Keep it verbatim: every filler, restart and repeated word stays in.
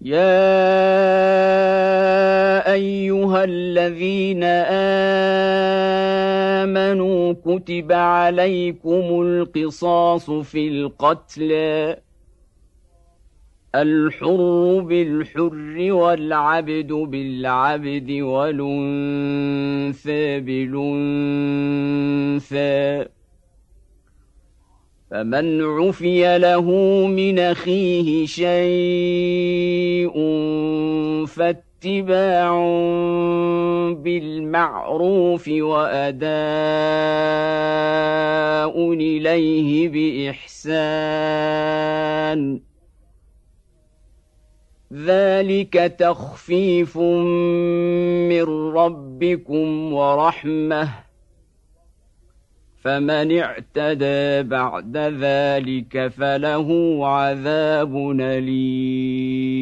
يا أيها الذين آمنوا كتب عليكم القصاص في القتلى الحر بالحر والعبد بالعبد والأنثى بالأنثى فمن عفي له من أخيه شيء فاتباع بالمعروف وأداء إليه بإحسان ذلك تخفيف من ربكم ورحمة فمن اعتدى بعد ذلك فله عذاب أليم